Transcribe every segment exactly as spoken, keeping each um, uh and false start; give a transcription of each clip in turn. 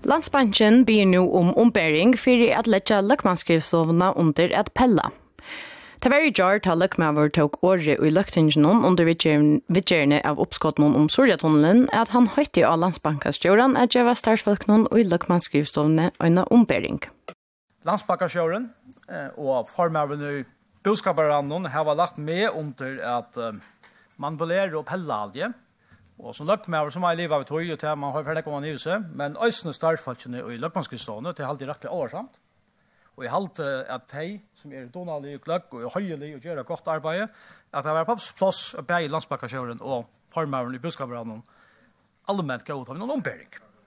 Landsbanken ber nu om ombering for at letja løkmannsskrivstovene under et pella. Det var i jar til løkmaver tok året i løktingen under vidgjerne av oppskottene om Sorjatunnelen at han høytte av Landsbankastjøren at gjøre starsfolkene i løkmannsskrivstovene under ombering. Landsbankastjøren og formøveren i boskaperannen har lagt med under at manipulerer og pellalje. Og som løkmaver som er i livet av tog, og til man har ferdig kommet i huset, men øyne starsfolkene i løkmannsskrivstovene til alltid rett årsamt. Og jeg halte at de som er donalige og gløgg og høyelige og gjør et godt arbeid, at det var på plass å be i Landsbankastjøren og formøveren i boskaperannen allment gå ut av noen ombering.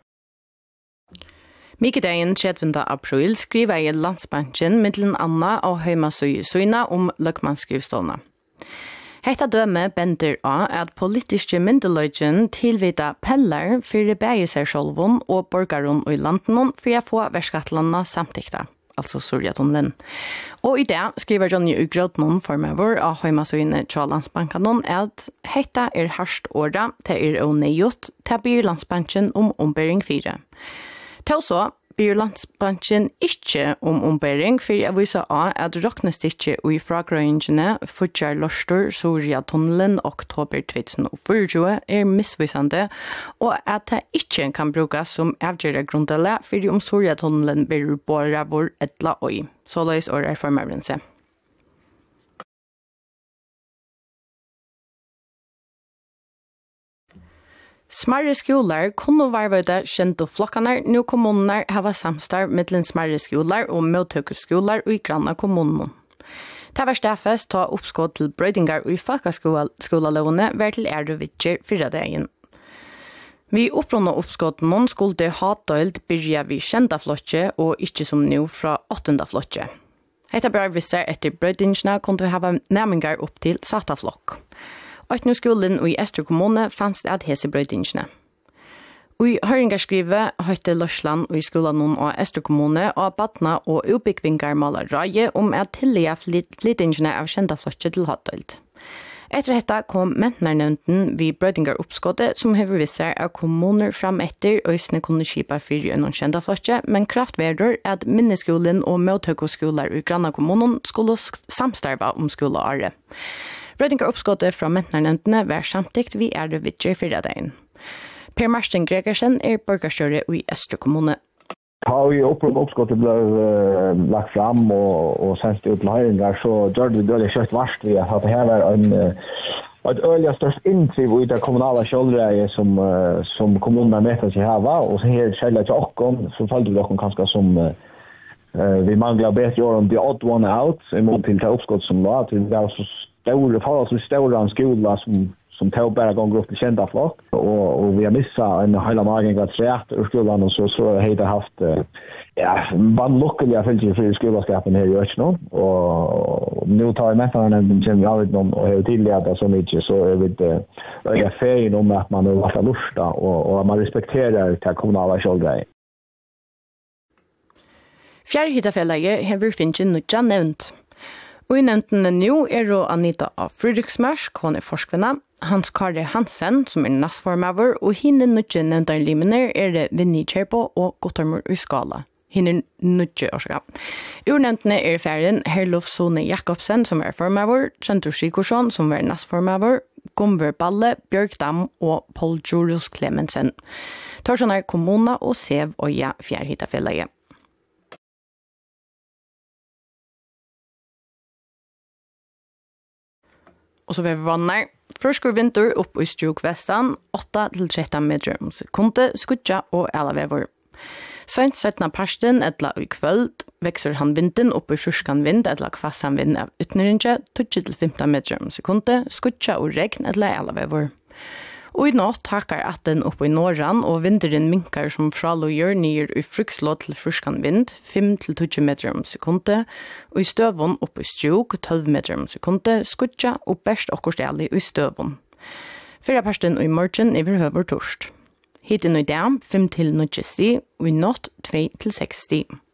Mikedagen tredje april skriver jeg Landsbanken mittelen Anna og Høymasøy-søyna om løkmannsskrivstovene. Hetta døme bender av at politiske myndeløgjen tilvida pellar for begge seg sjølven og borgeren i landen for å få verskattlanda samtikta, altså Sorjatunnelen. Og i det skriver Johnny Ugrotnon formøver av Høymasøyne til Landsbanken at hetta er harst åra til er og nejut til byr Landsbanken om ombering fire. Til så byr Landsbanken ikke om ombering for å vise av at roknestikket og i fragrøyngene fortsatt lorster Sorjatunnelen oktober tjueogfire er misvisende, og at det ikke kan brukes som avgjørende grundele for om Sorjatunnelen blir båret vår etla oi. Så løs år er formøveren seg. Smarre skolar kunne varvøyde kjente flokkene, nå kommunene har samstarv mellom smarre skolar og mottøkeskolar i granna kommunen. Det var stafest ta oppskått til brøydingar og i folkeskolalåne var til ærevittjer fyrre dagen. Vi opprunde oppskåtten skulle ha dølt byrja vi kjente flokje og ikke som nå fra åttende flokje. Hette brøyvister etter brøydingene kunne ha nærmengar opp til satta flokk. Øtnu skolen i Østre kommune fanns det at hese brøydingene. I høringarskrivet høyte Lørsland i skolen av Østre kommune og badna og utbyggvingar maler røye om at tillige flyttingene av kjendaflotje til Hattøylt. Etter dette kom mentnernevnten vid brøydingaroppskottet som hever visser at kommuner fram etter øysene kunne skipa fyrir gjennom kjendaflotje, men kraftverder at minneskolen og mottøkoskoler i Granna kommunen skulle samstarva om skoleåret. Brøydingaroppskottet fra mentnernevntene var samtikt vi er det vidtjer fyrre dagen. Per Marsten Gregersen er borgerstjøre i Østre kommune. Ja, i oppskottet ble uh, lagt fram og, og sendt ut til høyringer, så gjør vi dølig kjøtt varst ved at det her var en, uh, et øyelig størst inntriv i det kommunale kjøldreie som, uh, som kommunen er med til å hava, og så her skjellet til åkken, så følte vi åkken kanskje som uh, vi mangler bedre år om the odd one out, imot til det oppskottet som var, til det var så stora fall så stora en skola som som tar bara gånger upp till kända flock och och vi har missat en hela magen att rätt ur skolan och så så har det haft ja man luckliga fältet för skolskapen här i Östnå och nu tar jag med för den som jag vet någon och har tillåtit så mycket så är det jag säger om att man har varit lusta och och man respekterar det kommunala självgrej. Fjärrhittafällige har vi finnet nutja nevnt. Og i nevntene nå er det Anita av Fredriksmarsk, hun er forskvinna, Hans Kari Hansen, som er næstformaver, og henne nødje nevnte limene er det Vinnie Kjerpo og Gottormur Uskala. Henne nødje årsaga. Ur nevntene er ferien Herlof Sone Jakobsen, som er formaver, Kjentur Sikorsson, som er næstformaver, Gomver Balle, Bjørkdam og Paul Jurus Clemensen. Torsson er kommuna og Sev og ja fjærhittafellege. Og så vil vi vannar. Først går vinter opp i Stjokvestan, åtte til tretton meter om sekundet, skudja og alavever. Sent settna parsten etla i kvöld, vekser han vinden opp i fyrskan vind etla kvassan vind av utnerinje, tjugo til femton meter om sekundet, skudja og regn etla alavever. Og i natt hakar atten opp i norran, og vinderen minkar som fralogjør nyer i frukslå til fyrskan vind, fem til tjugo meter om sekundet, og i støvun opp i Stjok, tolv meter om sekundet, skudja og best okkorstjali i støvun. Fyrra parsten og i morgen i verhøver torst. Hitten og i dag, fem til nitti sti, og i natt, två til seks sti.